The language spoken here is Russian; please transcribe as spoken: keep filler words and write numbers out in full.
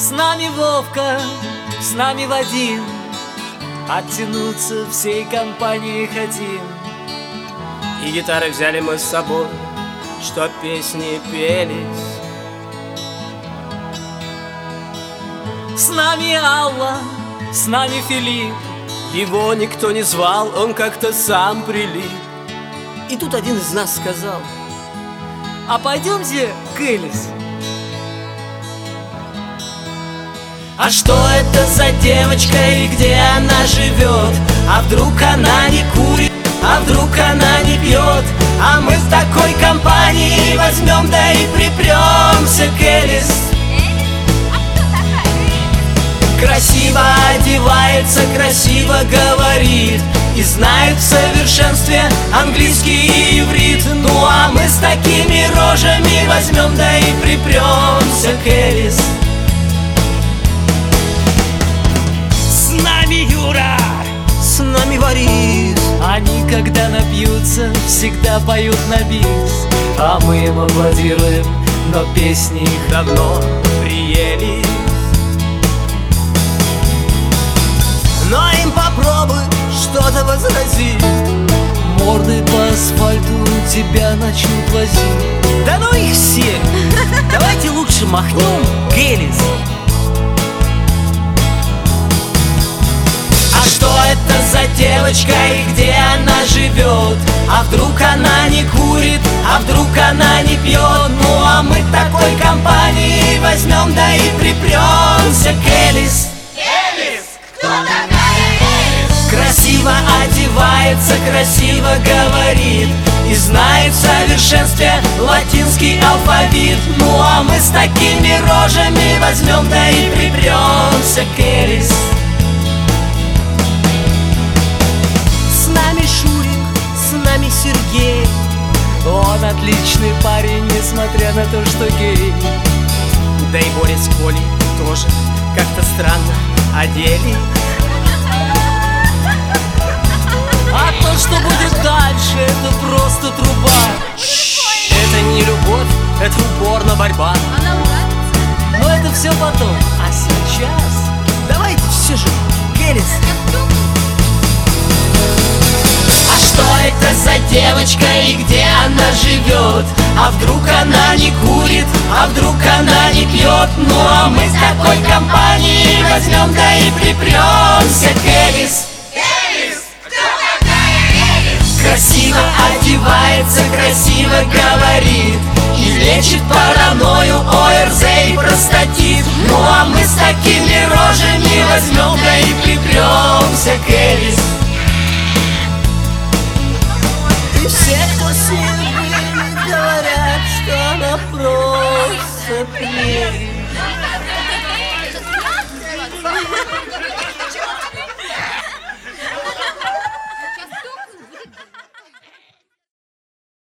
С нами Вовка, с нами Вадим, оттянуться всей компанией хотим. И гитары взяли мы с собой, чтоб песни пелись. С нами Алла, с нами Филипп. Его никто не звал, он как-то сам прилип. И тут один из нас сказал: а пойдемте к Элис. А что это за девочка и где она живет? А вдруг она не курит, а вдруг она не пьет? А мы в такой компании возьмем, да и припремся к Элис. Красиво одевается, красиво говорит и знает в совершенстве английский и иврит. Ну а мы с такими рожами возьмем, да и припремся к Элис. С нами Юра, с нами Борис. они, когда напьются, всегда поют на бис. А мы им аплодируем, но песни их Давно приели. Но им попробуй что-то возразить. морды по асфальту тебя начнут возить. Да ну их все! Давайте лучше махнем к Элис. А что это за девочка и где она живет? А вдруг она не курит, а вдруг она не пьет? Ну а мы такой компании возьмем, да и припремся к Элис. Элис! Кто такая Элис? Красиво одевается, красиво говорит и знает в совершенстве латинский алфавит. Ну а мы с такими рожами возьмем, да и припремся к Элис. С нами Шурик, с нами Сергей. Он отличный парень, несмотря на то, что гей. Да и Боря с Колей тоже как-то странно одели. А то, что будет дальше, это просто труба. Это не любовь, это упорно борьба. Она нравится. Но это все потом. А сейчас Давайте все же к Элис. А что это за девочка и где она живет? А вдруг она не курит, а вдруг она не пьет? Ну а мы с такой компанией возьмем, да и припремся к Элис. Элис! Кто такая Элис? Красиво одевается, красиво говорит и лечит паранойю, ОРЗ и простатит. Ну а мы с такими рожами возьмем, да и припремся к Элис. И все, кто с ней были, говорят, что она просто прелесть.